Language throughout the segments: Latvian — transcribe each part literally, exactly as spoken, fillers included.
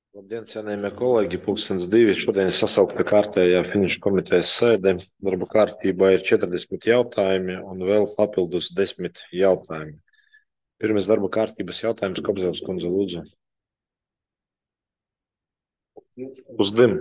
Labdien, cienījamie kolēģi, pulkstens divi. Šodien sasaukta kārtējā finanšu komitejas sēde. Darba kārtībā ir četrdesmit jautājumi un vēl papildus desmit jautājumi. Pirmais darba kārtības jautājums, Kobzevs kundze, lūdzu. Uzdim.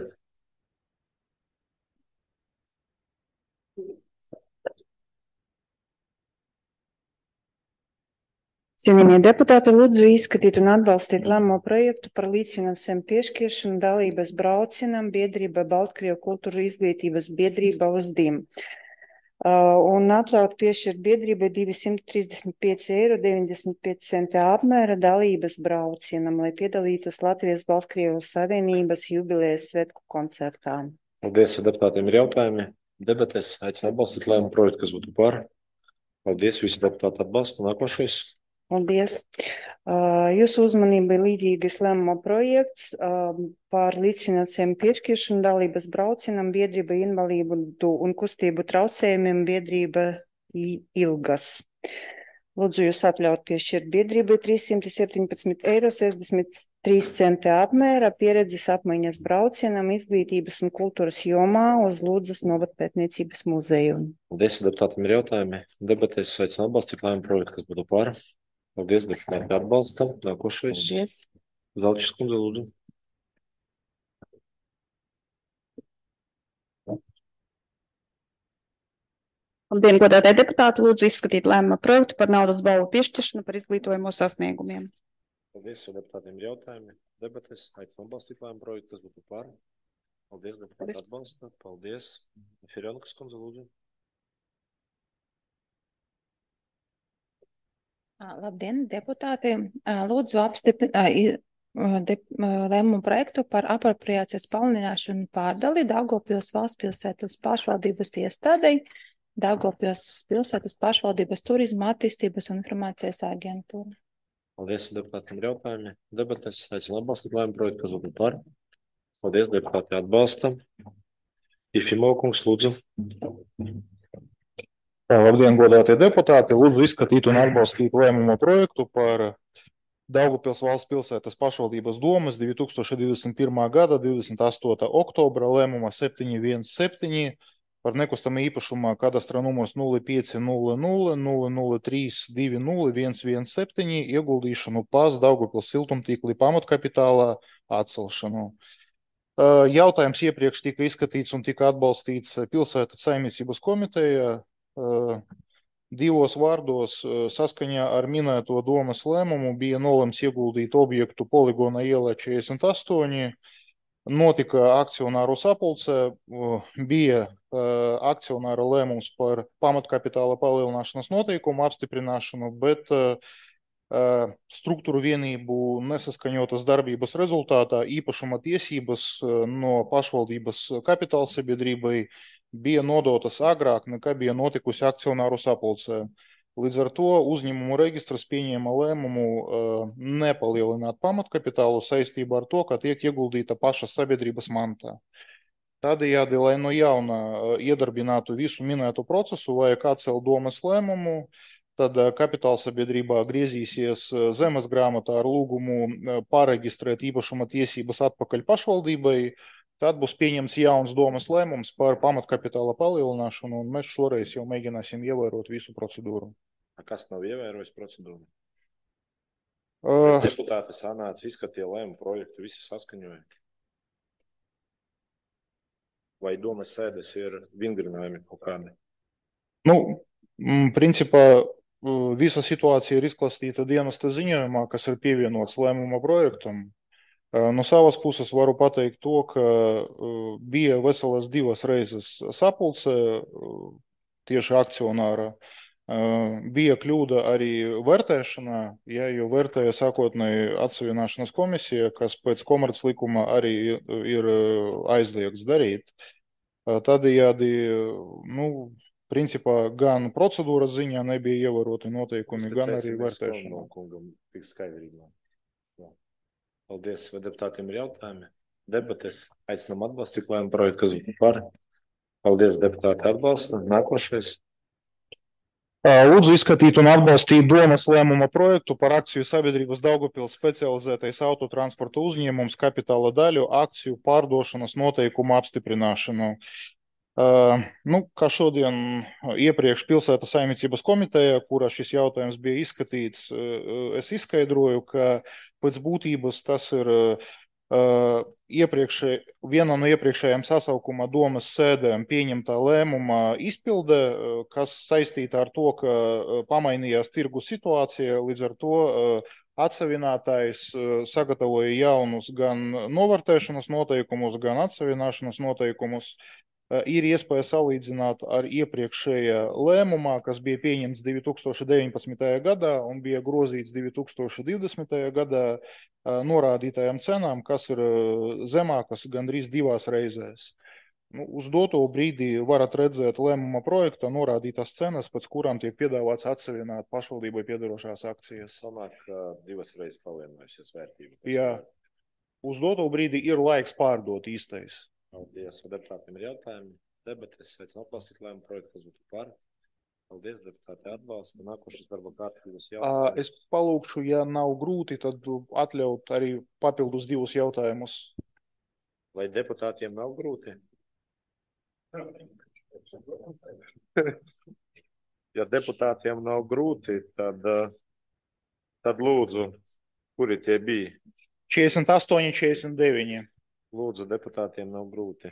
Cienījamie deputāti, lūdzu izskatīt un atbalstīt lēmumu projektu par līdzfinansējumu piešķiršanu dalības braucienam biedrība Baltkrievu kultūra izglītības biedrība Uzdim. Uh, un atļaut piešķirt biedrībai divsimt trīsdesmit pieci eiro deviņdesmit pieci centi apmēra dalības braucienam, lai piedalītos Latvijas Baltkrievu Savienības jubilejas svētku koncertā. Paldies, deputātiem ir jautājumi. Debatēs aicinu atbalstīt lēmumu projektu, kas būtu par. Paldies, visi deputāti atbalsta. Nākošais. Paldies. Jūsu uzmanība ir līdzīgas lēmuma projekts par līdzfinansējumu piešķiršanu dalības braucienam biedrība invalīdu un kustību traucējumiem biedrība Ilgas. Lūdzu jūs atļaut piešķirt biedrībai trīssimt septiņpadsmit eiro sešdesmit trīs centi apmēra pieredzes apmaiņas braucienam izglītības un kultūras jomā uz Lūdzas novadpētniecības muzeju. Paldies, deputātiem ir jautājumi. Debatēs aicinu atbalstīt lēmumu projektu, kas būtu par. Paldies, deputāti atbalsta. Nākošais. Paldies. Zelčs kundze, lūdzu. Labdien, godātie deputāti, lūdzu izskatīt lēmuma projektu par naudas balvu piešķiršanu par izglītojamo sasniegumiem. Paldies, deputātiem ir jautājumi. Debates aicinu atbalstīt lēmumu projektu, kas būtu par. Paldies, deputāti atbalsta. Paldies. Firjonikas kundze, lūdzu. Labdien, deputāti! Lūdzu apstiprināt lēmumu projektu par apropriācijas palielināšanu pārdali Daugavpils valsts pilsētas pašvaldības iestādei, Daugavpils pilsētas pašvaldības turisma attīstības un informācijas aģentūra. Paldies, deputātiem ir jautājumi. Debates aicinu atbalstīt lēmumu projektu, kas būtu par. Paldies, deputāti atbalsta. Ifimo kungs, lūdzu. Labdien, godātie deputāti! Lūdzu izskatīt un atbalstīt lēmumu projektu par Daugavpils valsts pilsētas pašvaldības domas divi tūkstoši divdesmit pirmā gada divdesmit astotā oktobra lēmuma septiņi viens septiņi par nekustamā īpašuma kadastra numurs nulle pieci nulle nulle nulle nulle trīs divi nulle viens viens septiņi ieguldīšanu pās Daugavpils siltumtīkli pamatkapitālā atcelšanu. Jautājums iepriekš tika izskatīts un tika atbalstīts pilsētas saimniecības komiteja. Divos vārdos saskaņā ar minēto domas lēmumu bija nolemts ieguldīt objektu poligona ielā četrdesmit astoņi, notika akcionāru sapulce, bija akcionāra lēmums par pamatkapitāla palielināšanas noteikumu apstiprināšanu, bet struktūru vienību nesaskaņotas darbības rezultātā īpašuma tiesības no pašvaldības kapitāla sabiedrībai bija nodotas agrāk, nekā bija notikusi akcionāru sapulcē. Līdz ar to uzņēmumu registrs pieņēma lēmumu nepalielināt pamatkapitālu saistībā ar to, ka tiek ieguldīta paša sabiedrības mantā. Tādējādi, lai no jauna iedarbinātu visu minēto procesu, vajag atcelt domas lēmumu, tad kapitāla sabiedrībā griezīsies zemes grāmatā ar lūgumu pārreģistrēt īpašuma tiesības atpakaļ pašvaldībai. Tad būs pieņems jauns domas lēmums par pamatkapitāla palielināšanu, un mēs šoreiz jau mēģināsim ievērot visu procedūru. Kas nav ievērojis procedūru? Uh, Deputāti sanāca, izskatīja lēmumu projektu, visi saskaņoja. Vai domas sēdes ir vingrinājumi kaut kādi? Nu, principā visa situācija ir izklāstīta dienesta ziņojumā, kas ir pievienots lēmuma projektam. No savas puses varu pateikt to, ka bija veselas divas reizes sapulce tieši akcionāra. Bija kļūda arī vērtēšanā, ja, jo vērtēja sākotnēji atsevināšanas komisija, kas pēc komerclikuma arī ir aizliegts darīt. Tādējādi, nu, principā gan procedūras ziņā nebija ievēroti noteikumi, gan arī vērtēšanā. Paldies, vai deputātiem ir jautājumi? Debates aicinām atbalstīt lēmumu projektu, kas būtu par. Paldies, deputāti atbalsta. Nākošais. Lūdzu izskatīt un atbalstīt domas lēmuma projektu par akciju sabiedrības Daugavpils specializētais autotransporta uzņēmums kapitāla daļu akciju pārdošanas noteikumu apstiprināšanu. Uh, nu, kā šodien iepriekš pilsētas saimniecības komiteja, kurā šis jautājums bija izskatīts, uh, es izskaidroju, ka pēc būtības tas ir uh, iepriekšē, viena no iepriekšējām sasaukuma domas sēdēm pieņemtā lēmuma izpilde, kas saistīta ar to, ka pamainījās tirgu situācija, līdz ar to atsavinātājs sagatavoja jaunus gan novērtēšanas noteikumus, gan atsavināšanas noteikumus. Ir iespēja salīdzināt ar iepriekšējā lēmumā, kas bija pieņemts divi tūkstoši deviņpadsmitajā gadā un bija grozīts divi tūkstoši divdesmitajā gadā norādītajām cenām, kas ir zemākas gandrīz divās reizēs. Nu, uz doto brīdī varat redzēt lēmuma projekta norādītās cenas, pēc kurām tiek piedāvāts atsevināt pašvaldībai piedarošās akcijas. Sanāk, ka divas reizes palielinājusies vērtība. Jā, uz doto brīdī ir laiks pārdot īstais. Paldies, deputātiem ir jautājumi. Debates, aicinu atbalstīt lēmumu projektu, kas būtu par. Paldies, deputāti atbalsta. Nākošais darba kārtības jautājums. Es palūkšu, ja nav grūti, tad atļaut arī papildus divus jautājumus. Vai deputātiem nav grūti? Ja deputātiem nav grūti, tad, tad lūdzu, kuri tie bija? četrdesmit astoņi, četrdesmit deviņi. Lūdzu, deputātiem nav grūti.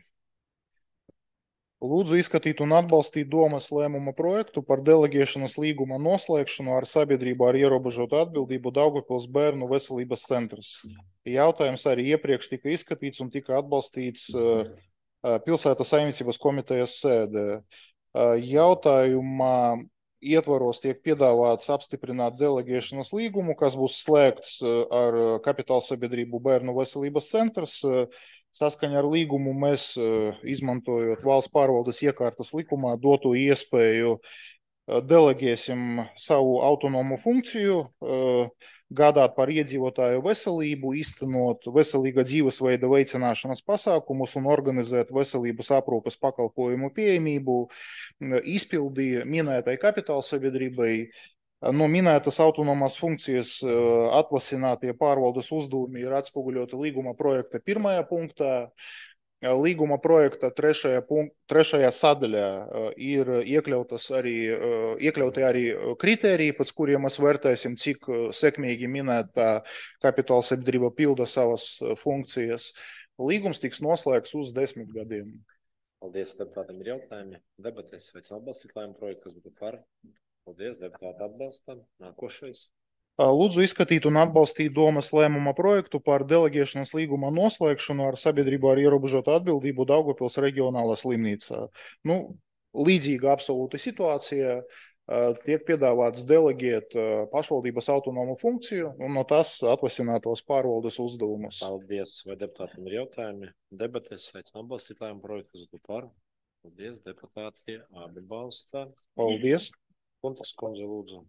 Lūdzu izskatīt un atbalstīt domas lēmuma projektu par deleģēšanas līguma noslēgšanu ar sabiedrību ar ierobežotu atbildību Daugavpils bērnu veselības centrs. Jautājums arī iepriekš tika izskatīts un tika atbalstīts uh, pilsētas saimniecības komitejas sēdē. Uh, jautājumā ietvaros tiek piedāvāts apstiprināt deleģēšanas līgumu, kas būs slēgts ar kapitāla sabiedrību bērnu veselības centrs. Saskaņā ar līgumu mēs, izmantojot valsts pārvaldes iekārtas likumā, dotu iespēju deleģēsim savu autonomu funkciju, gādāt par iedzīvotāju veselību, īstenot veselīga dzīvesveida veicināšanas pasākumus un organizēt veselības aprūpes pakalpojumu pieejamību, izpildīja minētai kapitāla sabiedrībai. No minētas autonomās funkcijas atvasinātie pārvaldes uzdevumi ir atspoguļoti līguma projekta pirmajā punktā. Līguma projekta trešajā, punkt, trešajā sadaļā ir iekļautas arī, iekļauti arī kritēriji, pēc kuriem mēs vērtēsim, cik sekmīgi minētā kapitāla sabiedrība pilda savas funkcijas. Līgums tiks noslēgts uz desmit gadiem. Paldies, deputātiem ir jautājumi. Debates, aicinu atbalstīt lēmumu projektu, kas būtu par. Paldies, deputāti atbalstam. Nākošais. Lūdzu izskatīt un atbalstīt domas lēmuma projektu par deleģēšanas līguma noslēgšanu ar sabiedrību ar ierobežotu atbildību Daugavpils reģionālā slimnīcā. Nu, līdzīga absolūta situācija. Tiek piedāvāts deleģēt pašvaldības autonomu funkciju un no tās atvasinātos pārvaldes uzdevumus. Paldies, vai deputātiem ir jautājumi? Debates, aicinu atbalstīt lēmumu projektu, kas būtu par. Paldies, deputāti atbalsta. Paldies. Kuntas kundze, lūdzu.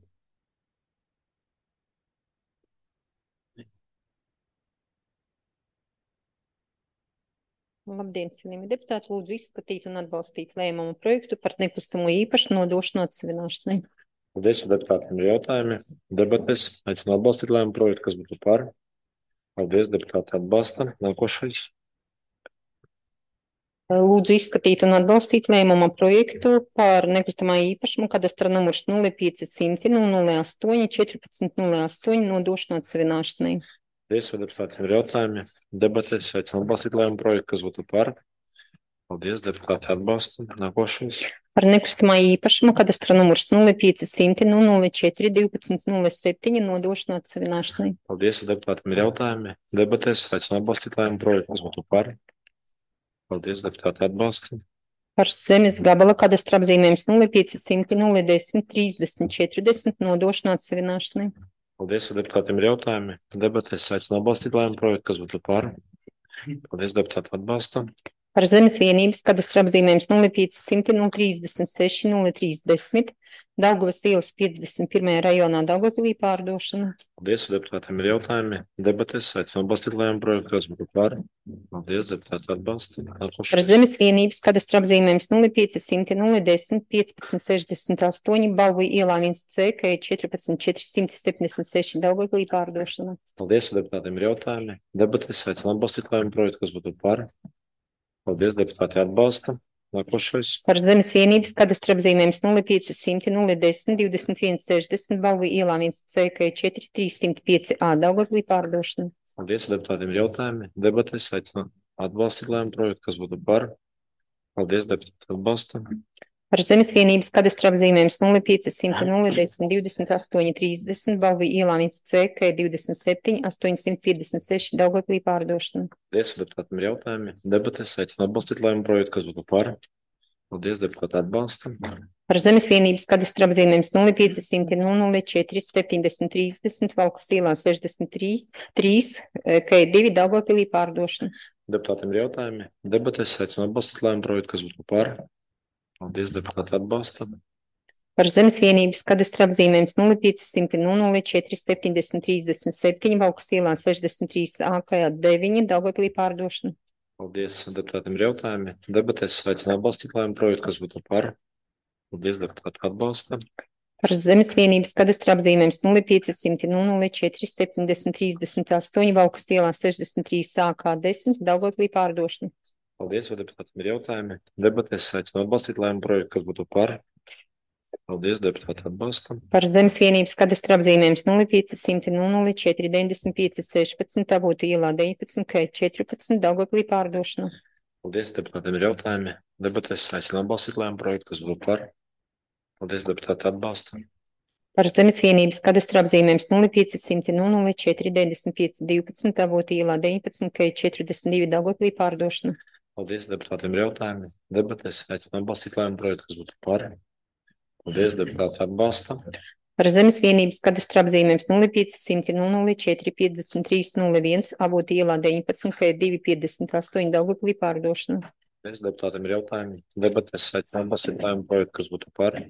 Labdien, cienījami deputāti, lūdzu izskatīt un atbalstīt lēmumu projektu par nekustamo īpašu nodošanu atsevināšanai. Paldies, deputātiem ir jautājumi. Debates, aicinu atbalstīt lēmumu projektu, kas būtu par. Paldies, deputāti atbalsta. Nākošais. Lūdzu izskatīt un atbalstīt lēmuma projektu par nekustamā īpašumu kadastra numurs nulle pieci simti nulle astoņi četrpadsmit nulle astoņi nodošanu atsevināšanai. Paldies, vai deputātiem ir jautājumi. Debates, aicinu atbalstīt lēmumu projektu, kas būtu par. Paldies, deputāti atbalsta. Nākošais. Par nekustamā īpašumu kadastra numurs nulle pieci simti nulle četri divpadsmit nulle septiņi nodošanu atsevināšanai. Paldies, vai deputātiem ir jautājumi. Debates, aicinu atbalstīt lēmumu projektu, kas būtu par. Paldies, deputāti atbalsta. Par zemes gabala kadastra apzīmējums nulle pieci simti nulle desmit trīsdesmit četrdesmit nodošanu atsevināšanai. Paldies, vai deputātiem ir jautājumi. Debates, aicinu atbalstīt lēmumu projektu, kas būtu par. Paldies, deputāti atbalsta. Par zemes vienības kadastra apzīmējums nulle pieci simti nulle trīsdesmit seši nulle trīsdesmit Daugavas ielas piecdesmit pirmajā rajonā Daugavpilī pārdošana. Paldies, deputātiem ir jautājumi. Debates, aicinu atbalstīt lēmumu projektu, kas būtu par. Paldies, deputāti atbalsta. Par Nākošais. zemes vienības kadastra apzīmējums nulle pieci simti nulle desmit piecpadsmit sešdesmit astoņi Balvu ielā viens C, K četrpadsmit četri simti septiņdesmit seši Daugavpilī pārdošana. Paldies, deputātiem ir jautājumi. Debates, aicinu atbalstīt lēmumu projektu, kas būtu par. Paldies, deputāti atbalsta. Nākošais. Par zemes vienības kadastra apzīmējums nulle pieci simti nulle desmit divdesmit viens sešdesmit Balvu ielā viens C, K četri trīs simti pieci A Daugavpilī pārdošana. Paldies, deputātiem ir jautājumi. Debates, aicinu atbalstīt lēmumu projektu, kas būtu par. Paldies, deputāti atbalsta. Par zemes vienības kadastra apzīmējums nulle pieci simti nulle desmit divdesmit astoņi trīsdesmit Balvu ielā viens C, K divdesmit septiņi astoņsimt piecdesmit seši Daugavpilī pārdošana. Paldies, deputātiem ir jautājumi. Debates, aicinu atbalstīt lēmumu projektu, kas būtu par. Paldies, deputāti atbalsta. Par zemes vienības kadastra apzīmējums nulle pieci simti nulle četri septiņdesmit trīsdesmit Valkas ielā sešdesmit trīs K divi Daugavpilī pārdošana. Deputātiem ir jautājumi. Debates, aicinu atbalstīt lēmumu projektu, kas būtu par. Paldies, deputāti atbalsta. Par zemes vienības kadastra apzīmējums nulle pieci simti nulle četri septiņdesmit trīsdesmit septiņi Valkas ielā sešdesmit trīs A K deviņi Daugavpilī pārdošana. Paldies, deputātiem ir jautājumi. Debates, aicinu atbalstīt lēmumu projektu, kas būtu par. Paldies, deputāti atbalsta. Par zemes vienības kadastra apzīmējums nulle pieci simti nulle četri septiņdesmit trīsdesmit astoņi Valkas ielā sešdesmit trīs A K desmit Daugavpilī pārdošana. Paldies, vai deputātiem ir jautājumi. Debates, aicinu atbalstīt lēmumu projektu, kas būtu par. Paldies, deputāti atbalsta. Par zemes vienības kadastra apzīmējums nulle pieci simti nulle četri deviņdesmit pieci sešpadsmit Avotu ielā deviņpadsmit K četrpadsmit Daugavpilī pārdošana. Paldies, deputātiem ir jautājumi. Debates, aicinu atbalstīt lēmumu projektu, kas būtu par. Paldies, deputāti atbalsta. Par zemes vienības kadastra apzīmējums nulle pieci simti nulle četri deviņdesmit pieci divpadsmit Avotu ielā deviņpadsmit K četrdesmit divi Daugavpilī pārdošana. Paldies, deputātiem ir jautājumi. Debates, aicinu atbalstīt lēmumu projektu, kas būtu par. Paldies, deputāti atbalsta. Par zemes vienības kadastra apzīmējums nulle pieci simti nulle četri piecdesmit trīs nulle viens Avotu ielā deviņpadsmit K divi piecdesmit astoņi Daugavpilī pārdošana. Paldies, deputātiem ir jautājumi. Debates, aicinu atbalstīt lēmumu projektu, kas būtu par.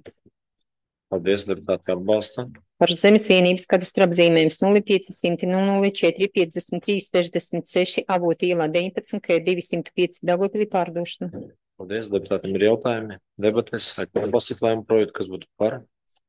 Paldies, deputāti atbalsta. Par zemes vienības kadastra apzīmējums nulle pieci simti nulle četri piecdesmit trīs sešdesmit seši Avotu ielā deviņpadsmit K divsimt pieci Daugavpilī pārdošana. Paldies, deputātiem ir jautājumi. Debates, aicinu atbalstīt lēmumu projektu, kas būtu par.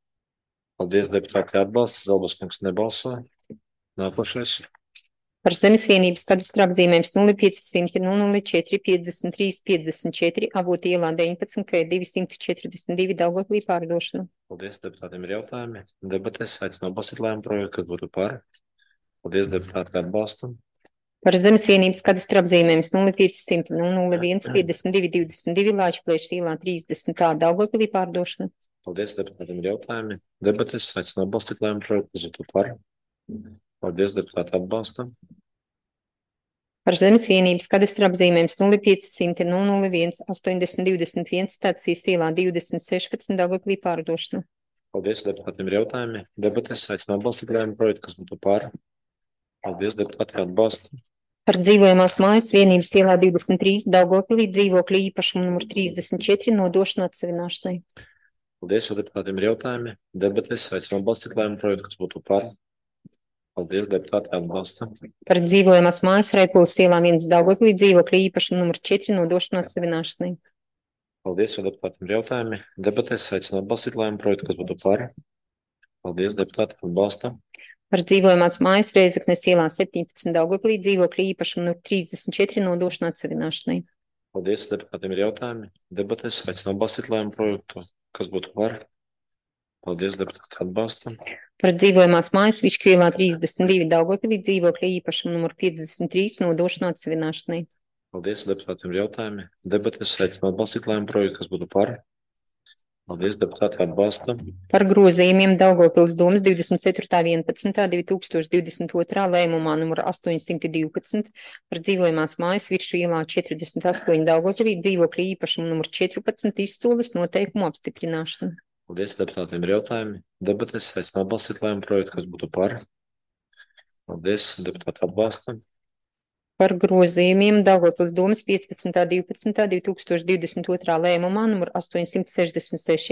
Paldies, deputāti atbalsta. Zalbas kungs nebalso. Nākošais. Par zemes vienības kadastra apzīmējums nulle pieci simti nulle četri piecdesmit trīs piecdesmit četri Avotu ielā deviņpadsmit K divsimt četrdesmit divi Daugavpilī pārdošana. Paldies, deputātiem ir jautājumi. Debates, aicinu atbalstīt lēmumu projektu, kas būtu par. Paldies, deputāti atbalsta. Par zemes vienības kadastra apzīmējums nulle pieci simti nulle viens piecdesmit divi divdesmit divi Lāčplēša ielā trīsdesmit A Daugavpilī pārdošana. Paldies, deputātiem ir jautājumi. Debates, aicinu atbalstīt lēmumu projektu, kas būtu par. Paldies, deputāti atbalsta. Par zemes vienības kadastra apzīmējums nulle pieci simti nulle viens astoņdesmit divdesmit viens Stācijas ielā divdesmit sešpadsmit Daugavpilī pārdošana. Paldies, deputātiem ir jautājumi. Debates, aicinu atbalstīt lēmumu projektu, kas būtu par. Paldies, deputāti atbalsta. Par dzīvojamās mājas vienības ielā divdesmit trīs Daugavpilī dzīvokļa īpašumu numur trīsdesmit četri nodošana atsevināšanai. Paldies, deputātiem ir jautājumi. Debates, aicinu atbalstīt lēmumu projektu, kas būtu par. Paldies, deputāti atbalsta. Par dzīvojamās mājas Raipulas ielā viens Daugavpilī dzīvokļa īpašumu numur četri nodošana atsevināšanai. Paldies, deputātiem ir jautājumi. Debates, aicinu atbalstīt lēmumu projektu, kas būtu par. Paldies, deputāti atbalsta. Par dzīvojamās mājas Reizeknes ielā septiņpadsmit Daugavpilī dzīvokļa īpašumu numur trīsdesmit četri nodošana atsevināšanai. Paldies, deputātiem ir jautājumi. Debates, aicinu atbalstīt lēmumu projektu, kas būtu par. Paldies, deputāti atbalsta. Par dzīvojamās mājas Višķu ielā trīsdesmit divi Daugavpilī dzīvokļa īpašumu numur piecdesmit trīs nodošana atsevināšanai. Paldies, deputātiem ir jautājumi. Debates, aicinu atbalstīt lēmumu projektu, kas būtu par. Paldies, deputāti atbalsta. Par grozījumiem Daugavpils domas divdesmit ceturtā vienpadsmitā divi tūkstoši divdesmit otrā lēmumā numur astoņsimt divpadsmit par dzīvojamās mājas Višķu ielā četrdesmit astoņi Daugavpilī dzīvokļa īpašumu numur četrpadsmit izsoles noteikumu apstiprināšanu. Paldies, deputātiem ir jautājumi. Debates, aicinu atbalstīt lēmumu projektu, kas būtu par. Paldies, deputāti atbalsta. Par grozījumiem Daugavpils domas piecpadsmitā divpadsmitā divi tūkstoši divdesmit otrā lēmumā numur astoņsimt sešdesmit seši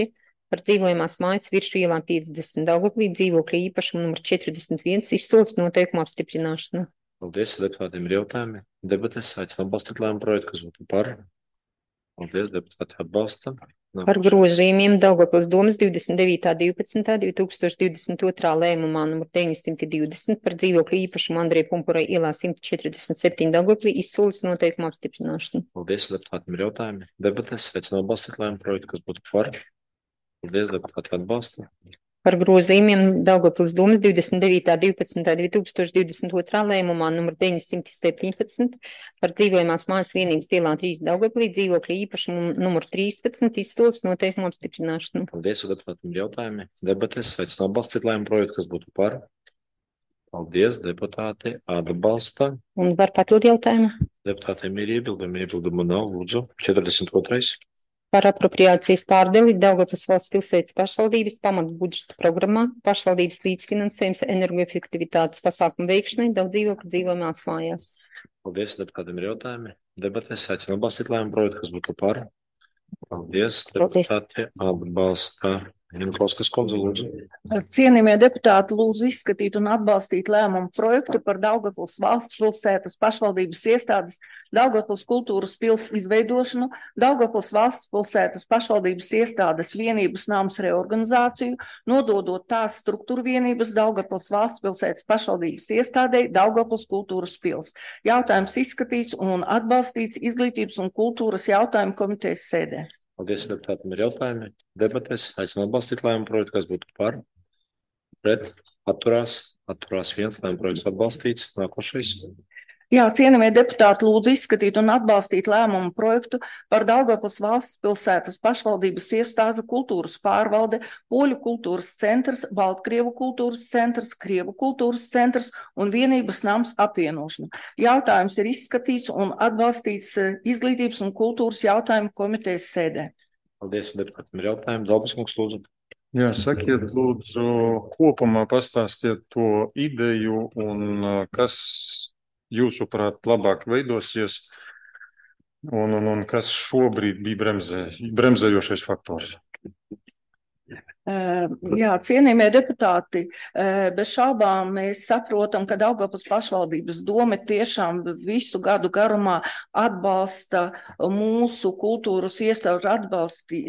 par dzīvojamās mājas Viršu ielā piecdesmit Daugavpilī dzīvokļa īpašumu numur četrdesmit viens izsolts noteikumu apstiprināšanu. Paldies, deputātiem ir jautājumi. Debatēs aicinu atbalstīt lēmumu projektu, kas būtu par. Paldies, deputāti atbalsta. Par grozījumiem Daugavpils domas divdesmit devītā divpadsmitā divi tūkstoši divdesmit otrā lēmumā numur deviņsimt divdesmit par dzīvokļu īpašumu Andreja Pumpurai ielā simt četrdesmit septiņi Daugavpilī izsolis noteikumu apstiprināšanu. Paldies, deputātiem ir jautājumi. Debatēs aicinu atbalstīt lēmumu projektu, kas būtu par. Paldies, deputāti atbalsta. Par grozījumiem Daugavpils domas divdesmit devītā divpadsmitā divi tūkstoši divdesmit otrā lēmumā numur deviņsimt septiņpadsmit par dzīvojamās mājas vienības ielā trīs Daugavpilī dzīvokļa īpašumu numur trīspadsmit izsolis noteikumu apstiprināšanu. Paldies, deputātiem ir jautājumi. Debatēs aicinu atbalstīt lēmumu projektu, kas būtu par. Paldies, deputāti atbalsta. Un var papildu jautājumu? Deputātiem ir iebildumi, iebildumu nav, lūdzu. četrdesmit otrais. Par apropriācijas pārdali Daugavpils valsts pilsētas pašvaldības pamatu budžeta programmā pašvaldības līdzfinansējums energoefektivitātes pasākumu veikšanai daudz dzīvokļu dzīvojamās mājās. Paldies, deputātiem ir jautājumi. Debatēs aicinu atbalstīt lēmumu projektu, kas būtu par. Paldies, deputāti atbalsta. Jankauskas kundze, lūdzu. Cienījamie deputāti, lūdzu izskatīt un atbalstīt lēmumu projektu par Daugavpils valsts pilsētas pašvaldības iestādes Daugavpils kultūras pils izveidošanu, Daugavpils valsts pilsētas pašvaldības iestādes vienības nams reorganizāciju, nododot tās struktūra vienības Daugavpils valsts pilsētas pašvaldības iestādei Daugavpils kultūras pils. Jautājums izskatīts un atbalstīts izglītības un kultūras jautājumu komitejas sēdē. Paldies, deputātiem ir jautājumi. Debatēs aicinu atbalstīt lēmumu projektu, kas būtu par. Pret, atturās, atturās viens, lēmumu projekts atbalstīts. Nākošais. Jā, cienījamie deputāti, lūdzu izskatīt un atbalstīt lēmumu projektu par Daugavpils valsts pilsētas pašvaldības iestāžu kultūras pārvalde, Poļu kultūras centrs, Baltkrievu kultūras centrs, Krievu kultūras centrs un vienības nams apvienošanu. Jautājums ir izskatīts un atbalstīts izglītības un kultūras jautājumu komitejas sēdē. Paldies, deputātiem ir jautājumi. Dalbas kungs, lūdzu. Jā, sakiet, lūdzu, kopumā pastāstiet to ideju un kas jūsuprāt labāk veidosies un, un, un kas šobrīd bija bremzē, bremzējošais faktors? Jā, cienījamie deputāti, bez šaubām mēs saprotam, ka Daugavpils pašvaldības doma tiešām visu gadu garumā atbalsta mūsu kultūras iestāžu atbalsti,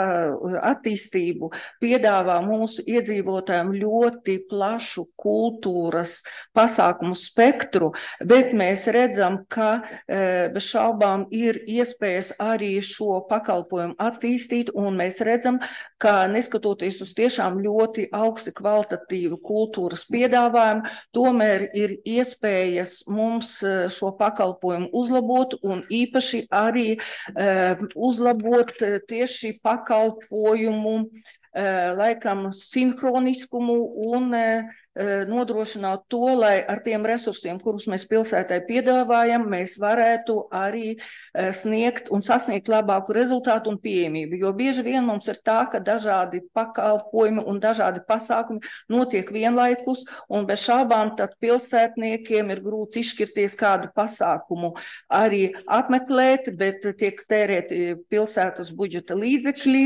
attīstību, piedāvā mūsu iedzīvotājiem ļoti plašu kultūras pasākumu spektru, bet mēs redzam, ka bez šaubām ir iespējas arī šo pakalpojumu attīstīt, un mēs redzam, ka neskatoties uz tiešām ļoti augsti kvalitatīvu kultūras piedāvājumu, tomēr ir iespējas mums šo pakalpojumu uzlabot un īpaši arī uh, uzlabot tieši pakalpojumu uh, laikam sinhroniskumu un uh, nodrošināt to, lai ar tiem resursiem, kurus mēs pilsētai piedāvājam, mēs varētu arī sniegt un sasniegt labāku rezultātu un pieejamību. Jo bieži vien mums ir tā, ka dažādi pakalpojumi un dažādi pasākumi notiek vienlaikus, un bez šābām tad pilsētniekiem ir grūti izšķirties kādu pasākumu arī apmeklēt, bet tiek tērēti pilsētas budžeta līdzekļi,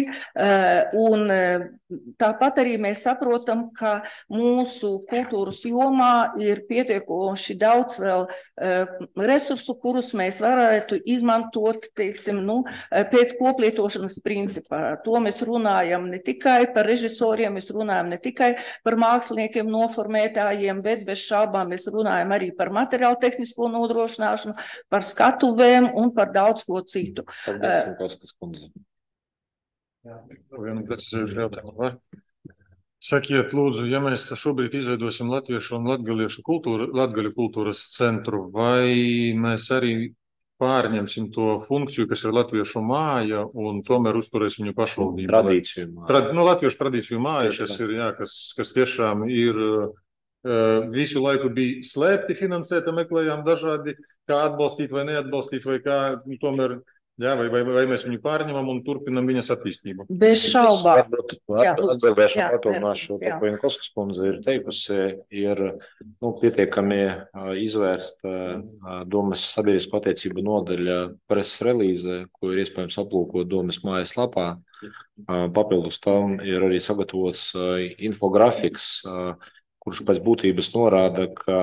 un tāpat arī mēs saprotam, ka mūsu kultūras jomā ir pietiekoši daudz vēl uh, resursu, kurus mēs varētu izmantot, teiksim, nu, pēc koplietošanas principā. To mēs runājam ne tikai par režisoriem, mēs runājam ne tikai par māksliniekiem, noformētājiem, bet bez šaubām mēs runājam arī par materiālu tehnisko nodrošināšanu, par skatuvēm un par daudz ko citu. Paldies, uh, Jā, vienu precizējušu jautājumu var. Sakiet, lūdzu, ja mēs šobrīd izveidosim latviešu un latgaliešu kultūra, latgaļu kultūras centru, vai mēs arī pārņemsim to funkciju, kas ir latviešu māja, un tomēr uzturēsim viņu pašvaldību? Tradīciju māja. Trad, nu, latviešu tradīciju māja, kas ir, jā, kas, kas tiešām ir uh, visu laiku bija slēpti finansēta, meklējām dažādi, kā atbalstīt vai neatbalstīt, vai kā, nu, tomēr Jā, vai, vai, vai mēs viņu pārņemam un turpinam viņas attīstību? Bez šaubām. Varbūt Jā, atbildēšu jā, papildināšu to, jā. ko Jankovskas kundze ir teikusi, ir nu, pietiekami ā, izvērsta ā, Domes sabiedrisko attiecību nodaļa preses relīze, ko ir iespējams aplūkot Domes mājaslapā. Ā, Papildus tam ir arī sagatavots ā, infografiks, ā, kurš pēc būtības norāda, ka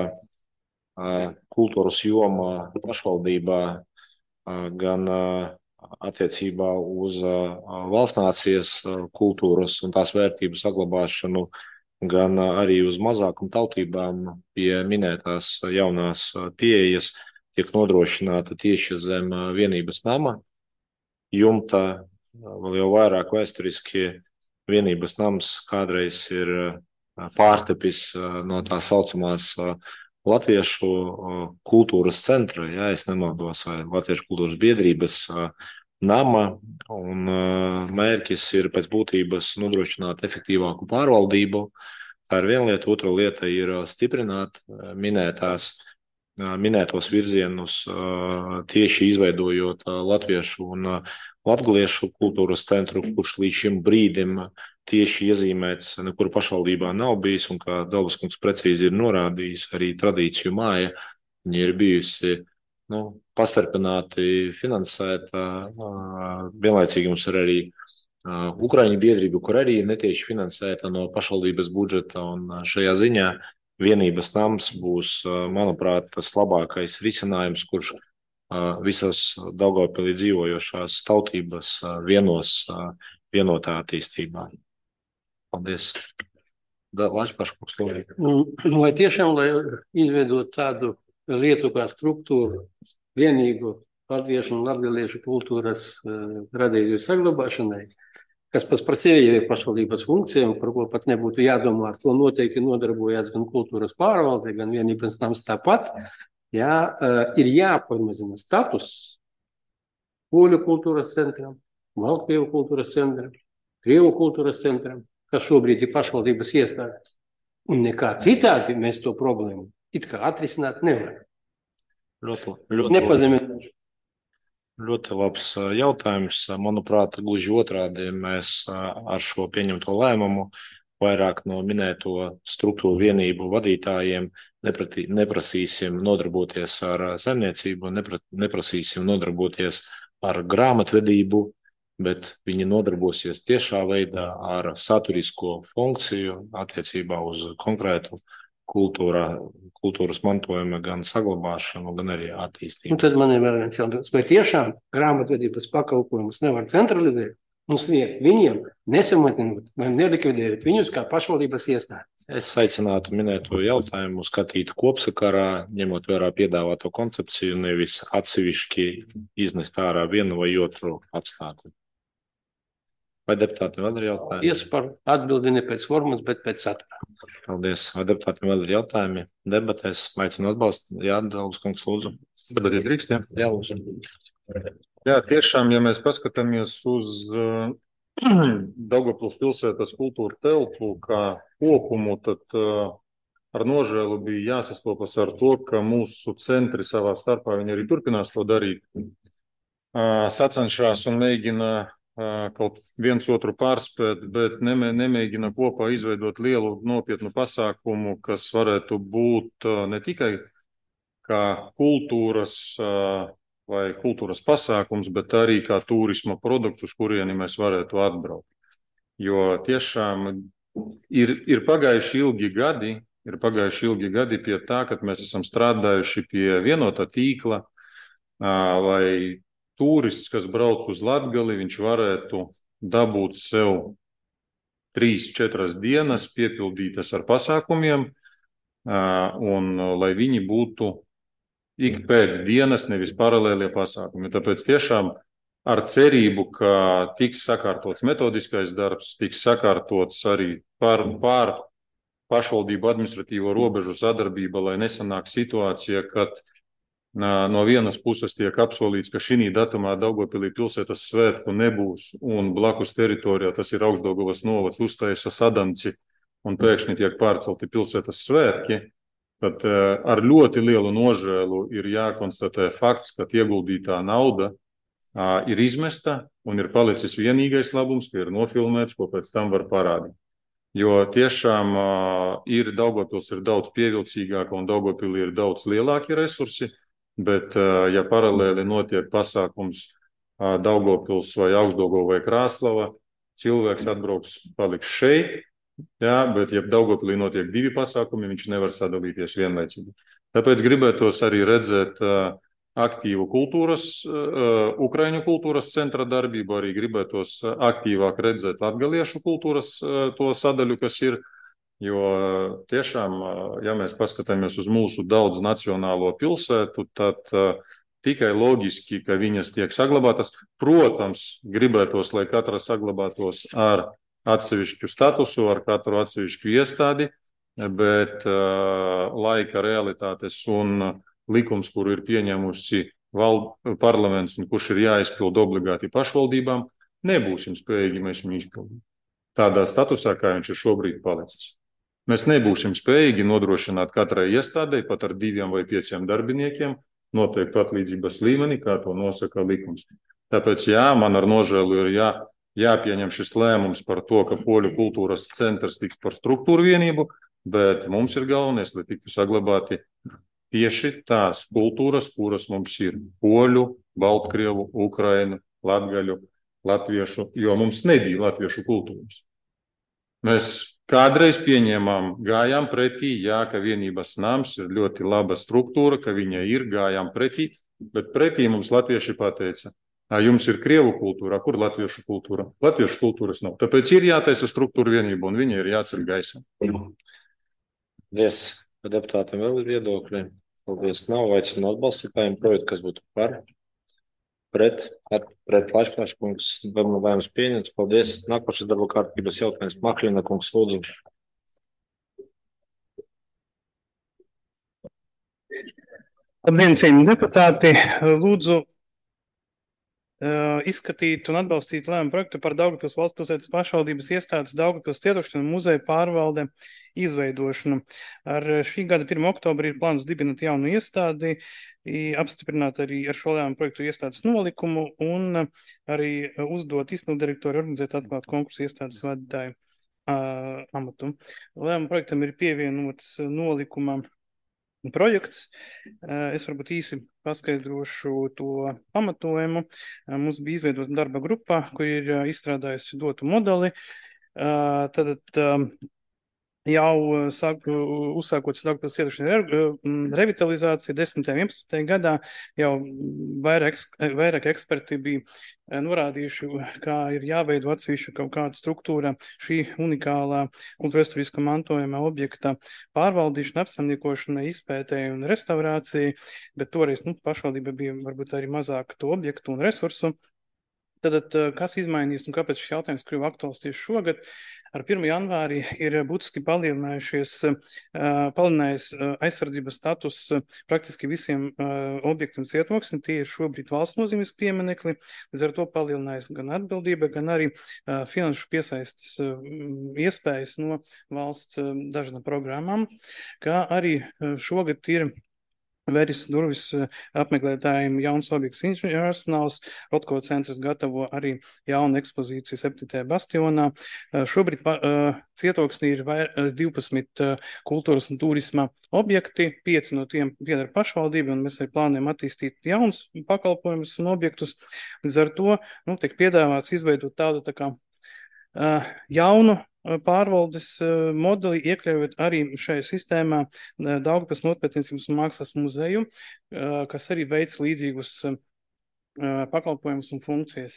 ā, kultūras jomā pašvaldībā ā, gan ā, attiecībā uz uh, valstnācijas uh, kultūras un tās vērtību saglabāšanu, gan uh, arī uz mazākumu tautībām pie minētās uh, jaunās uh, pieejas tiek nodrošināta tieši zem uh, vienības nama jumta, uh, vēl jau vairāk vēsturiski vienības nams kādreiz ir uh, pārtepis uh, no tā saucamās uh, Latviešu kultūras centra, ja es nemaldos, vai Latviešu kultūras biedrības nama, un mērķis ir pēc būtības nodrošināt efektīvāku pārvaldību. Tā ir viena lieta, otra lieta ir stiprināt minētās, minētos virzienus, tieši izveidojot Latviešu un Latgaliešu kultūras centru, kurš līdz šim brīdim tieši iezīmēts nekur pašvaldībā nav bijis, un kā Dalbas kungs precīzi ir norādījis, arī tradīciju māja, viņa ir bijusi nu, pastarpināti finansēta, vienlaicīgi mums ir arī Ukraiņu biedrība, kur arī netieši finansēta no pašvaldības budžeta, un šajā ziņā vienības nams būs, manuprāt, tas labākais risinājums, kurš visas Daugavpilī dzīvojošās tautības vienos vienotā attīstībā. Paldies. Lašpaškungs, lūdzu. Vai tiešām, lai izveidot tādu lietu kā struktūru, vienīgu latviešu un latgaliešu kultūras uh, tradīciju saglabāšanai, kas pats par sevi ir pašvaldības funkcijām, par ko pat nebūtu jādomā, ar to noteikti nodarbojās gan kultūras pārvalde, gan vienības nams tāpat, jā, uh, ir jāpamazina status Poļu kultūras centram, Baltkrievu kultūras centram, Krievu kultūras centram, kas šobrīd ir pašvaldības iestādes. Un nekā citādi mēs to problēmu it kā atrisināt nevaram. Ļoti, ļoti, Nepazeminoši. ļoti labs jautājums. Manuprāt, gluži otrādi mēs ar šo pieņemto lēmumu vairāk no minēto struktūru vienību vadītājiem nepratī, neprasīsim nodarboties ar saimniecību, nepra, neprasīsim nodarboties ar grāmatvedību, bet viņi nodarbosies tiešā veidā ar saturisko funkciju attiecībā uz konkrētu kultūrā, kultūras mantojuma gan saglabāšanu, gan arī attīstību. Un tad man ir vēl viens jautājums. Vai tiešām grāmatvedības pakalpojumus nevar centralizēt un sniegt viņiem, nesamatinot vai nelikvidēt viņus kā pašvaldības iestādes? Es aicinātu minēto jautājumu skatīt kopsakarā, ņemot vērā piedāvāto koncepciju, nevis atsevišķi iznest ārā vienu vai otru apstākļu. Vai deputāti vēl ir jautājumi? Paldies par atbildi ne pēc formas, bet pēc satura. Paldies. Vai deputāti vēl ir jautājumi? Debatēs aicinu atbalstu. Jā, Dalbas kungs, lūdzu. Debatiet drīkst, jā? Jā, lūdzu. Jā, tiešām, ja mēs paskatāmies uz uh, Daugavpils pilsētas kultūra telpu kā kopumu, tad uh, ar nožēlu bija jāsastopas ar to, ka mūsu centri savā starpā viņi arī turpinās to darīt. Uh, sacenšās un mēģina kaut viens otru pārspēt, bet nemē, nemēģina kopā izveidot lielu nopietnu pasākumu, kas varētu būt ne tikai kā kultūras vai kultūras pasākums, bet arī kā turisma produkts, uz kurieni mēs varētu atbraukt. Jo tiešām ir, ir pagājuši ilgi gadi, ir pagājuši ilgi gadi pie tā, kad mēs esam strādājuši pie vienota tīkla, lai turists, kas brauc uz Latgali, viņš varētu dabūt sev trīs, četras dienas piepildītas ar pasākumiem, un lai viņi būtu ik pēc dienas, nevis paralēlie pasākumi. Tāpēc tiešām ar cerību, ka tiks sakārtots metodiskais darbs, tiks sakārtots arī pār, pār pašvaldību administratīvo robežu sadarbība, lai nesanāk situācija, kad no vienas puses tiek apsolīts, ka šī datumā Daugavpilī pilsētas svētku nebūs, un blakus teritorijā, tas ir Augšdaugavas novads, uztaisa sadanci, un pēkšņi tiek pārcelti pilsētas svētki, tad ar ļoti lielu nožēlu ir jākonstatē fakts, ka ieguldītā nauda ir izmesta un ir palicis vienīgais labums, ka ir nofilmēts, ko pēc tam var parādīt. Jo tiešām ir Daugavpils ir daudz pievilcīgāka un Daugavpilī ir daudz lielāki resursi, bet ja paralēli notiek pasākums Daugavpils vai Augšdaugava vai Krāslava, cilvēks atbrauks, paliks šeit, jā, bet ja Daugavpilī notiek divi pasākumi, viņš nevar sadalīties vienlaicīgi. Tāpēc gribētos arī redzēt aktīvu kultūras, Ukraiņu kultūras centra darbību, arī gribētos aktīvāk redzēt latgaliešu kultūras to sadaļu, kas ir, jo tiešām, ja mēs paskatāmies uz mūsu daudz nacionālo pilsētu, tad tikai loģiski, ka viņas tiek saglabātas. Protams, gribētos, lai katra saglabātos ar atsevišķu statusu, ar katru atsevišķu iestādi, bet laika realitātes un likums, kuru ir pieņēmusi val, parlaments un kurš ir jāizpild obligāti pašvaldībām, nebūsim spējīgi mēs viņu izpildīt. Tādā statusā, kā viņš ir šobrīd palicis. Mēs nebūsim spējīgi nodrošināt katrai iestādei pat ar diviem vai pieciem darbiniekiem noteiktu atlīdzības līmeni, kā to nosaka likums. Tāpēc jā, man ar nožēlu ir jā, jāpieņem šis lēmums par to, ka Poļu kultūras centrs tiks par struktūru vienību, bet mums ir galvenais, lai tiktu saglabāti tieši tās kultūras, kuras mums ir poļu, baltkrievu, ukrainu, latgaļu, latviešu, jo mums nebija latviešu kultūras. Mēs kādreiz pieņēmām, gājām pretī, jā, ka vienības nams ir ļoti laba struktūra, ka viņa ir, gājām pretī, bet pretī mums latvieši pateica, jums ir krievu kultūra, kur latviešu kultūra? Latviešu kultūras nav. Tāpēc ir jātaisa struktūra vienība un viņa ir jāceļ gaisā. Paldies. Deputātiem vēl ir viedokļi. Paldies. Nav aicinu atbalstītājiem projektu, kas būtu par, pret, at, pret Laiškāša kungs, vēlams pieņemts. Paldies. Nākošais darba kārtības jautājums. Maklina kungs, lūdzu. Labdien, cienījamie deputāti. Lūdzu uh, izskatīt un atbalstīt lēmumu projektu par Daugavpils valsts pilsētas pašvaldības iestādes Daugavpils cietoksņu un muzeja pārvalde izveidošanu. Ar šī gada pirmā oktobrī ir plāns dibināt jaunu iestādi, apstiprināt arī ar šo lēmumu projektu iestādes nolikumu un arī uzdot izpilddirektori organizēt atklāt konkursu iestādes vadītāju uh, amatu. Lēmumu projektam ir pievienots nolikuma projekts. Es varbūt īsi paskaidrošu to pamatojumu. Mums bija izveidota darba grupa, kur ir izstrādājusi dotu modeli. Tad jau sāk, uzsākot Daugavpils cietoksņa revitalizāciju desmitajā un vienpadsmitajā gadā, jau vairāk, vairāk eksperti bija norādījuši, kā ir jāveido atsevišķa kaut kāda struktūra šī unikālā kultūrvēsturiskā mantojuma objekta pārvaldīšana, apsaimniekošana, izpētē un restaurācija, bet toreiz nu, pašvaldība bija varbūt arī mazāk to objektu un resursu. Tad, kas izmainīs un kāpēc šis jautājums kļuva aktuāls tieši šogad? Ar pirmo janvāri ir būtiski palielinājušies, palielinājies aizsardzības status praktiski visiem objektiem cietoksni. Tie ir šobrīd valsts nozīmes pieminekli, līdz ar to palielinājās gan atbildība, gan arī finanšu piesaistes iespējas no valsts dažādām programmām, kā arī šogad ir vēris durvis apmeklētājiem jauns objekts Inženierarsenāls. Rotko centrs gatavo arī jaunu ekspozīciju septītajā bastionā. Šobrīd uh, cietoksnī ir divpadsmit uh, kultūras un turisma objekti, pieci no tiem pieder pašvaldība, un mēs arī plānojam attīstīt jaunus pakalpojumus un objektus. Līdz ar to nu, tiek piedāvāts izveidot tādu tā kā uh, jaunu pārvaldes modeli, iekļaujot arī šajā sistēmā Daugavpils Notpētniecības un mākslas muzeju, kas arī veic līdzīgus pakalpojumus un funkcijas.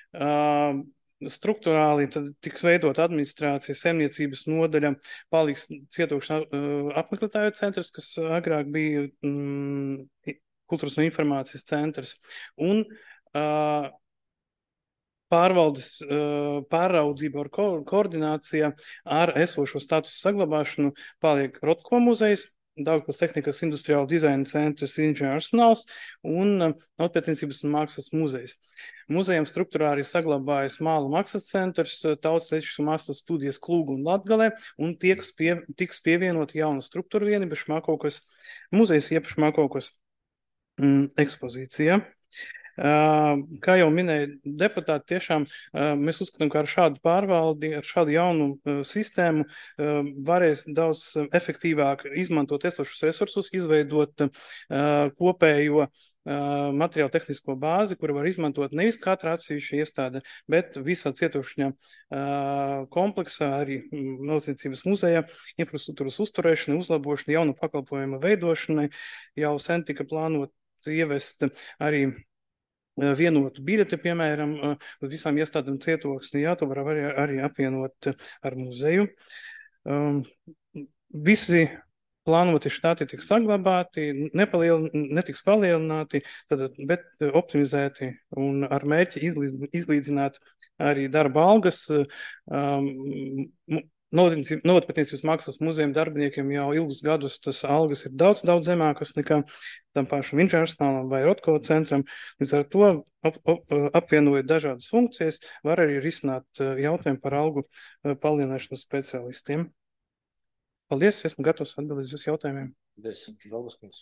Strukturāli tad tiks veidot administrācija, saimniecības nodaļa, paliks cietokšņa apmeklētāju centrs, kas agrāk bija mm, kultūras un informācijas centrs. Un uh, pārvaldes pāraudzība ar ko koordinācija ar esošo statusu saglabāšanu paliek Rotko muzejs, Daugavpils tehnikas industriāla dizaina centrs Inženierarsenāls un Notpētniecības un mākslas muzejs. Muzejam struktūrāli ir saglabājas Māla mākslas centrs, Tautas lietuviskās mākslas studijas Klūgu un Latgalē, un tieks, pie, tiks pievienot jauna struktūra vienība Šmakovkas muzejs, jeb Šmakovkas mm, ekspozīcija. Kā jau minēja deputāti, tiešām mēs uzskatām, ka ar šādu pārvaldi, ar šādu jaunu sistēmu varēs daudz efektīvāk izmantot esošus resursus, izveidot kopējo materiālu tehnisko bāzi, kuru var izmantot nevis katra atsevišķa iestāde, bet visā cietokšņa kompleksā, arī Mežsaimniecības muzeja infrastruktūras uzturēšana, uzlabošana, jaunu pakalpojumu veidošanai. Jau sen tika plānots ievest arī vienotu biļeti, piemēram, uz visām iestādēm cietoksnī, jā, to var arī, arī apvienot ar muzeju. Um, visi plānoti štāti tiks saglabāti, nepaliel, netiks palielināti, tad, bet optimizēti un ar mērķi izlīdzināt arī darba algas. Um, Novatpētniecības mākslas muzejiem darbiniekiem jau ilgus gadus tas algas ir daudz, daudz zemākas nekā tam pašam Inženiersnālam vai Rotko centram. Līdz ar to ap, ap, apvienojot dažādas funkcijas, var arī risināt jautājumu par algu palielināšanu speciālistiem. Paldies, esmu gatavs atbildēt uz jautājumiem. Paldies, Galvaskungs.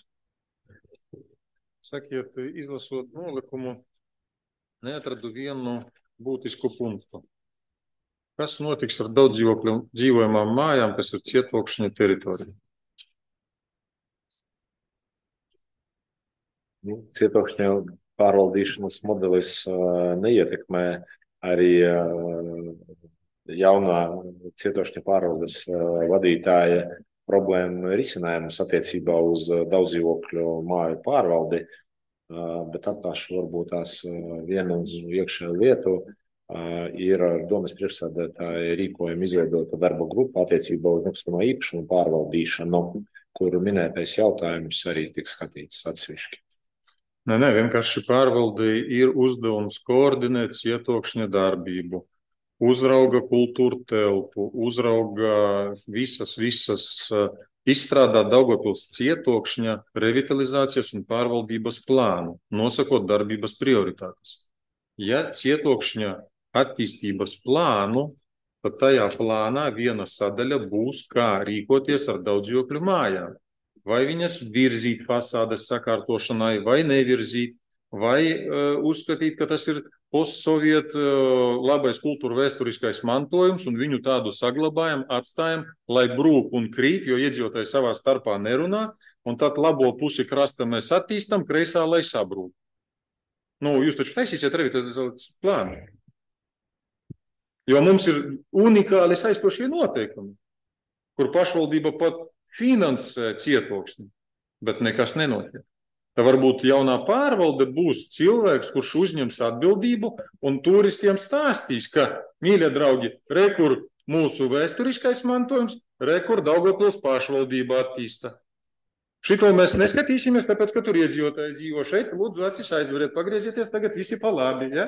Sakiet, izlasot nolikumu, neatradu vienu būtisku punktu. Kas notiks ar daudz dzīvojamām mājām, kas ir cietokšņa teritorija? Cietokšņa pārvaldīšanas modelis uh, neietekmē arī uh, jaunā cietokšņa pārvaldes uh, vadītāja problēmu risinājumus attiecībā uz uh, daudzdzīvokļu māju pārvaldi, uh, bet atklāšu varbūt tās uh, vienu iekšēju lietu. Uh, ir ar domas priekšsēdētāju rīkojumu izveidota darba grupa attiecībā uz nekustamo īpašumu pārvaldīšanu, kuru minētais jautājums arī tiks skatīts atsevišķi. Nē, nē, vienkārši pārvaldei ir uzdevums koordinēt cietokšņa darbību, uzrauga kultūra telpu, uzrauga visas, visas uh, izstrādāt Daugavpils cietokšņa revitalizācijas un pārvaldības plānu, nosakot darbības prioritātes. Ja cietokšņa attīstības plānu, tad tajā plānā viena sadaļa būs, kā rīkoties ar daudzdzīvokļu mājām. Vai viņas virzīt fasādes sakārtošanai, vai nevirzīt, vai uh, uzskatīt, ka tas ir postsoviet uh, labais kultūra vēsturiskais mantojums un viņu tādu saglabājam, atstājam, lai brūk un krīt, jo iedzīvotāji savā starpā nerunā, un tad labo pusi krasta mēs attīstam, kreisā, lai sabrūk. Nu, jūs taču taisīsiet revitalizācijas plānu. Jo mums ir unikāli saistošie noteikumi, kur pašvaldība pat finansē cietoksni, bet nekas nenotiek. Tā varbūt jaunā pārvalde būs cilvēks, kurš uzņems atbildību un turistiem stāstīs, ka, mīļie draugi, re, kur mūsu vēsturiskais mantojums, re, kur Daugavpils pašvaldība attīsta. Šito mēs neskatīsimies, tāpēc, ka tur iedzīvotāji dzīvo šeit, lūdzu, acis aizveriet, pagriezieties, tagad visi pa labi, ja?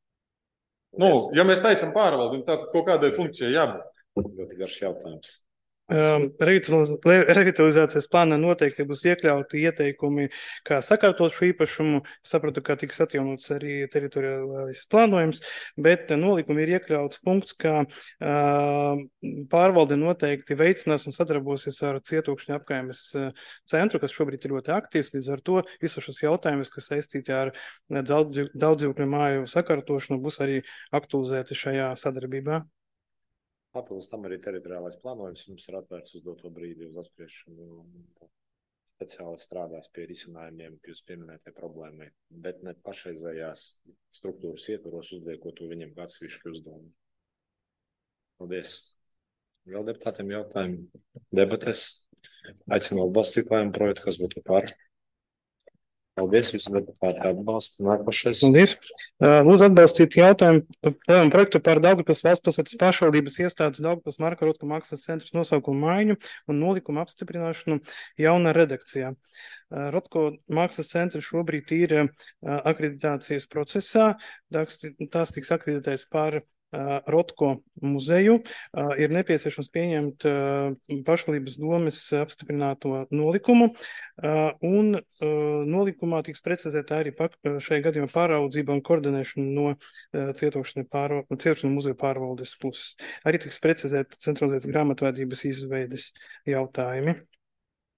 Nu, ja mēs taisam pārvaldi, tad kaut kādai funkcijai jābūt. Ļoti garš jautājums. Um, revitalizācijas plānā noteikti būs iekļauti ieteikumi, kā sakārtot šo īpašumu. Sapratu, ka tiks atjaunots arī teritoriālais plānojums, bet nolikumi ir iekļauts punkts, ka uh, pārvalde noteikti veicinās un sadarbosies ar cietokšņa apkaimes centru, kas šobrīd ir ļoti aktīvs. Līdz ar to visus šos jautājumus, kas saistīti ar daudzdzīvokļu māju sakārtošanu, būs arī aktualizēti šajā sadarbībā. Papildus tam arī teritoriālais plānojums mums ir atvērts uz doto brīdi uz apspriešanu. Speciāli strādās pie risinājumiem, jūs pieminētie problēmai, bet ne pašreizējās struktūras ietvaros uzliekot to viņiem kā atsevišķu uzdevumu. Paldies. Vēl deputātiem jautājumi debatēs. Aicinu atbalstīt lēmumu projektu, kas būtu par. Paldies, visi deputāti atbalsta. Nākošais. Paldies. Lūdzu atbalstīt jautājumu projektu par Daugavpils valstspilsētas pašvaldības iestādes Daugavpils Marka Rotko mākslas centrs nosaukumu maiņu un nolikumu apstiprināšanu jaunā redakcijā. Rotko mākslas centrs šobrīd ir akreditācijas procesā. Tās tiks akreditēts par Rotko muzeju. Ir nepieciešams pieņemt pašvaldības domes apstiprināto nolikumu, un nolikumā tiks precizēta arī šajā gadījumā pāraudzība un koordinēšana no cietokšņa pār- cietokšņa muzeja pārvaldes puses. Arī tiks precizēta centralizētas grāmatvedības izveides jautājumi.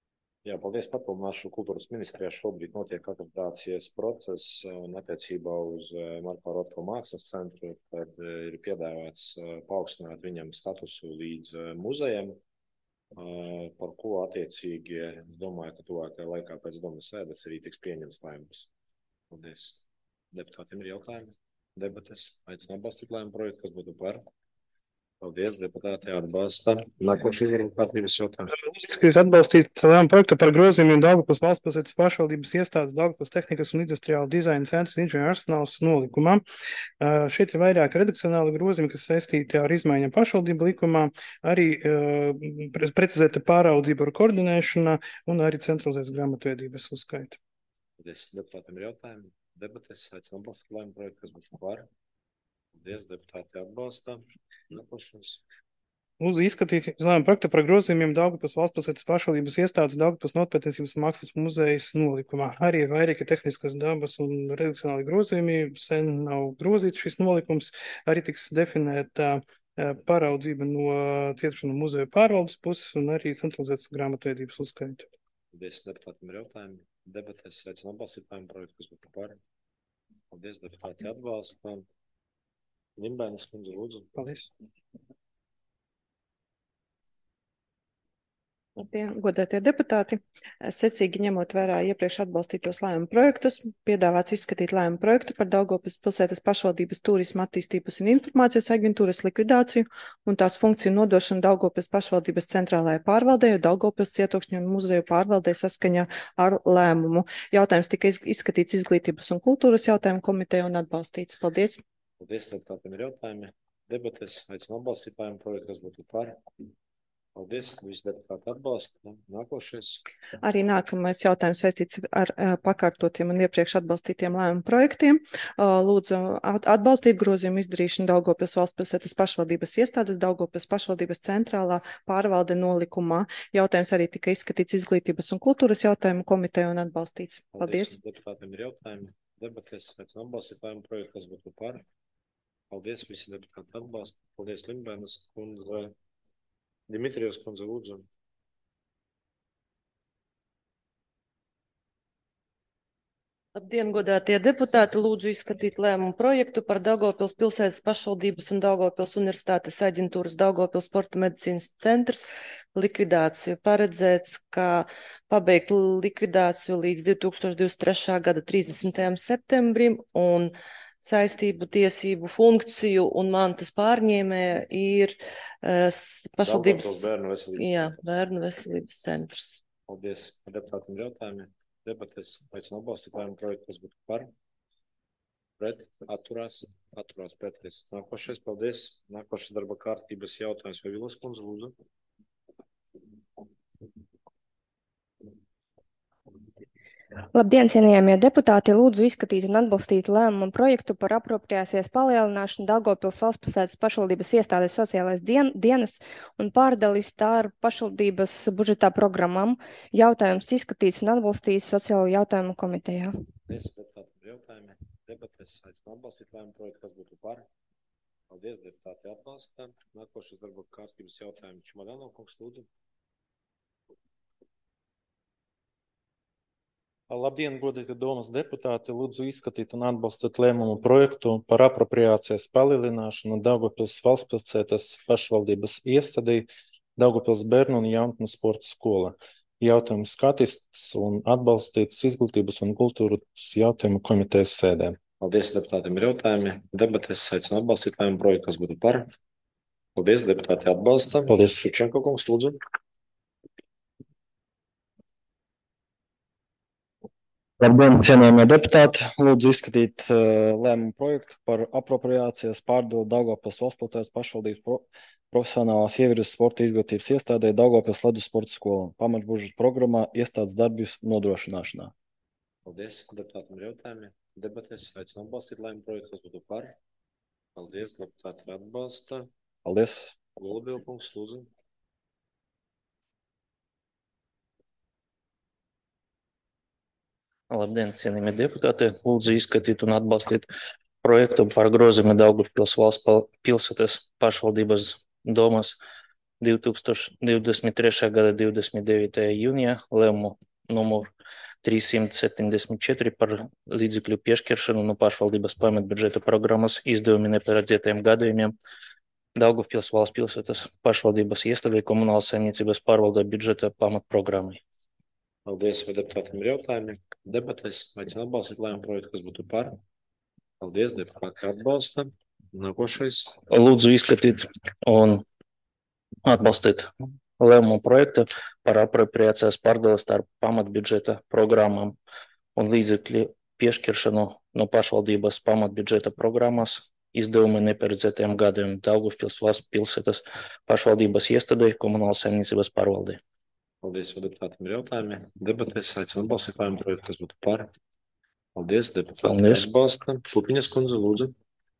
Jā, paldies. Papildināšu kultūras ministrijā šobrīd notiek akreditācijas process un attiecībā uz Marko Rotko mākslas centru, kad ir piedāvāts paaugstināt viņam statusu līdz muzejam, par ko attiecīgi, es domāju, ka tuvākajā laikā pēc domas sēdes arī tiks pieņemts lēmums. Paldies. Deputātiem ir jautājumi? Debates. Aicinu atbalstīt lēmumu projektu, kas būtu par. Paldies, deputāti atbalsta. Nākošais ir kārtības jautājums. Izskatīt atbalstīt lēmumu projektu par grozījumiem Daugavpils valstspilsētas pašvaldības iestādes Daugavpils tehnikas un industriāla dizaina centrs inženieru arsenāls nolikumā. Uh, šeit ir vairāk redakcionāli grozījumi, kas saistīti ar izmaiņām pašvaldību likumā, arī uh, precizēta pāraudzība ar koordinēšanu un arī centralizētas grāmatvedības uzskaita. Paldies, deputātiem ir jautājumi. Debates, aicinu atbalstīt lēmumu projektu, kas būtu par. Paldies, deputāti atbalsta. Nākošais. Lūdzu izskatīt lēmumu projektu par grozījumiem Daugavpils valstspilsētas pašvaldības iestādes Daugavpils Notpētniecības un mākslas muzejas nolikumā. Arī ir vairāki tehniskas dabas un redakcionāli grozījumi. Sen nav grozīts šis nolikums. Arī tiks definēta pāraudzība no cietušanu muzeju pārvaldes puses un arī centralizētas grāmatvedības uzskaita. Paldies, deputātiem ir jautājumi. Debates, aicinu atbalstīt lēmumu projektu, kas būtu par. Paldies, deputāti atbalsta. Limbēnas kundze, lūdzu. Paldies. Labdien, godātie deputāti. Secīgi ņemot vērā iepriekš atbalstītos lēmumu projektus, piedāvāts izskatīt lēmumu projektu par Daugavpils pilsētas pašvaldības turisma attīstības un informācijas aģentūras likvidāciju un tās funkciju nodošanu Daugavpils pašvaldības centrālajai pārvaldei, Daugavpils cietokšņu un muzeju pārvaldei saskaņā ar lēmumu. Jautājums tika izskatīts izglītības un kultūras jautājumu komiteja un atbalstīts. Paldies. Paldies, deputātiem ir jautājumi. Debates, aicinu atbalstīt lēmumu projektu, kas būtu par. Paldies, visi deputāti atbalsta. Nākošais. Arī nākamais jautājums saistīts ar uh, pakārtotiem un iepriekš atbalstītiem lēmumu projektiem. Uh, lūdzu atbalstīt grozījumu izdarīšanu Daugavpils valstspilsētas pašvaldības iestādes Daugavpils pašvaldības centrālā pārvalde nolikumā. Jautājums arī tika izskatīts izglītības un kultūras jautājumu komiteja un atbalstīts. Paldies. Paldies. Deputātiem ir jautājumi. Debates, aicinu atbalstīt lēmumu projektu, kas būtu par. Paldies, visi deputāti atbalsta. Paldies, Limbēnas kundze. Dimitrijos kundze, lūdzu. Labdien, godātie deputāti, lūdzu izskatīt lēmumu projektu par Daugavpils pilsētas pašvaldības un Daugavpils universitātes aģentūras Daugavpils sporta medicīnas centrs likvidāciju. Paredzēts, ka pabeigt likvidāciju līdz divi tūkstoši divdesmit trešā gada trīsdesmitajam septembrim un saistību, tiesību, funkciju un mantas pārņēmēja ir uh, pašvaldības bērnu veselības, jā, bērnu veselības centrs. Paldies. Deputātiem ir jautājumi. Debates, aicinu atbalstīt lēmumu projektu, kas būtu par. Pret, atturās, atturās pēties. Nākošais, paldies. Nākošais darba kārtības jautājums vai Vilas kundze, lūdzu. Labdien, cienījamie deputāti, lūdzu izskatīt un atbalstīt lēmumu projektu par apropriācijas palielināšanu Daugavpils valstspilsētas pašvaldības iestādes sociālais dien, dienas un pārdalis tā ar pašvaldības budžetā programmām. Jautājums izskatīts un atbalstīts sociālo jautājumu komitejā. Paldies, deputāti, jautājumi. Debates, aicinu atbalstīt lēmumu projektu, kas būtu par. Paldies, deputāti atbalsta. Nākošais darba kārtības jautājums Čumadāno kungs, lūdzu. Labdien, godīgi domas deputāti, lūdzu izskatīt un atbalstīt lēmumu projektu par apropriācijas palielināšanu Daugavpils valstspilsētas pašvaldības iestādei Daugavpils bērnu un jaunatnes sporta skola. Jautājums skatīts un atbalstīts izglītības un kultūras jautājumu komitejas sēdē. Paldies, deputātiem ir jautājumi. Debates, aicinu atbalstīt lēmumu projektu, kas būtu par. Paldies, deputāti atbalsta. Paldies. Ševčenko kungs, lūdzu. Labdien, cienījamie deputāti, lūdzu izskatīt uh, lēmumu projektu par apropriācijas pārdalu Daugavpils valstspilsētas pašvaldības pro, profesionālās ievirzes sporta izglītības iestādē Daugavpils ledus sporta skola pamatbudžeta programmā iestādes darbības nodrošināšanā. Paldies, deputātam ir jautājumi. Debatēs aicinu atbalstīt lēmumu projektu, kas būtu par. Paldies, deputāti atbalsta. Paldies. Golubila kungs, lūdzu. Labdien, cienījamie deputāti, lūdzu izskatīt un atbalstīt projektu par grozījumu Daugavpils valsts pilsētas pašvaldības domas divi tūkstoši divdesmit trešā gada divdesmit devītajā jūnijā lēmumu numuru trīssimt septiņdesmit četri par līdzekļu piešķiršanu no pašvaldības pamatbudžeta programmas izdevumi neparedzētajiem gadījumiem Daugavpils valsts pilsētas pašvaldības iestādē komunālas saimniecības pārvaldē budžeta pamatprogrammai. Paldies, vai deputātiem ir jautājumi? Debatēs aicinu atbalstīt lēmumu projektu, kas būtu par. Paldies, deputāti atbalsta. Nākošais. Lūdzu izskatīt un atbalstīt lēmumu projektu par apropriācijas pārdali starp pamatbudžeta programmām un līdzekļu piešķiršanu no pašvaldības pamatbudžeta programmas izdevumi neparedzētajiem gadiem Daugavpils valsts pilsētas pašvaldības iestādē komunālas saimniecības pārvaldē. Paldies, vai deputātiem ir jautājumi? Debatēs aicinu atbalstīt lēmumu projektu, kas būtu par. Paldies, deputāti atbalsta. Pupiņas kundze, lūdzu.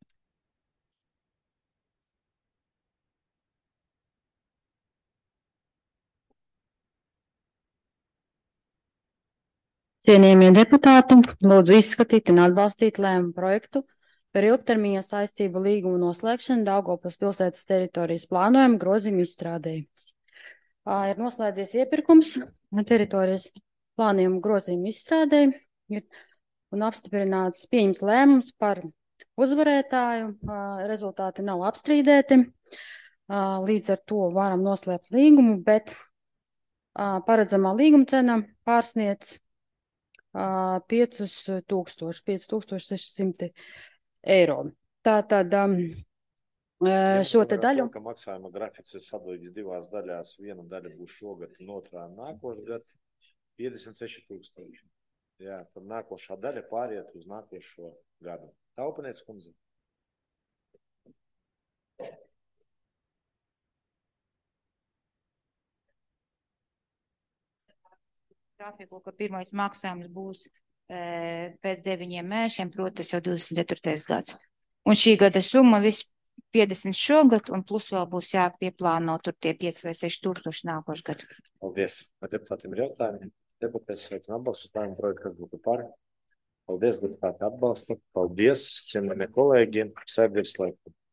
Cienījamie deputāti, lūdzu izskatīt un atbalstīt lēmumu projektu par ilgtermiņa saistību līgumu noslēgšanu Daugavpils pilsētas teritorijas plānojumu grozījumu izstrādēji. Ir noslēdzies iepirkums teritorijas plānojumu grozījumu izstrādēji un apstiprināts pieņems lēmums par uzvarētāju. Rezultāti nav apstrīdēti. Līdz ar to varam noslēgt līgumu, bet paredzamā līguma cena pārsniedz piecus tūkstošus, pieci tūkstoši seši simti eiro. Tātad šo te daļu. Ka maksājuma grafiks ir sadalīts divās daļās. Viena daļa būs šogad un otrā nākošu gadu piecdesmit seši tūkstoši. Jā, tad nākošā daļa pāriet uz nākošo gadu. Taupaniec kundze. Grafiku, ka pirmais maksājums būs e, pēc deviņiem mēnešiem, proti tas jau divdesmit ceturtais gads. Un šī gada summa viss piecdesmit šogad, un plus vēl būs jāpieplāno tur tie pieci vai seši tūkstoši nākošu gadu. Paldies. Vai deputātiem ir jautājumi? Deputāts sveicina atbalstu lēmumu projektu, kas būtu par. Paldies, deputāti atbalsta. Paldies, cienījamie kolēģi. Sēdi ir slēgta.